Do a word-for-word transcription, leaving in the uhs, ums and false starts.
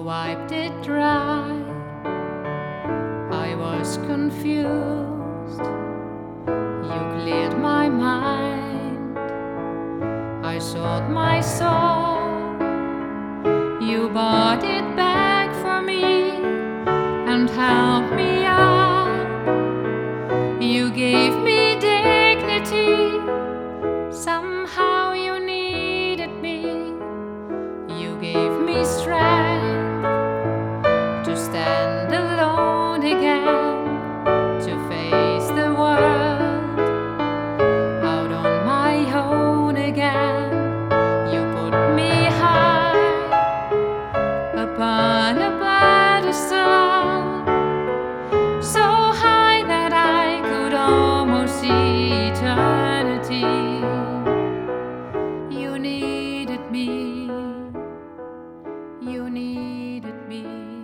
wiped it dry. I was confused. You cleared my mind. I sought my soul. You bought it back for me and helped me up. You gave me dignity. Somehow you needed me. You gave me strength to stand alone again, to face the world out on my own again. You put me high upon a pedestal, so high that I could almost see eternity. You needed me. You needed me.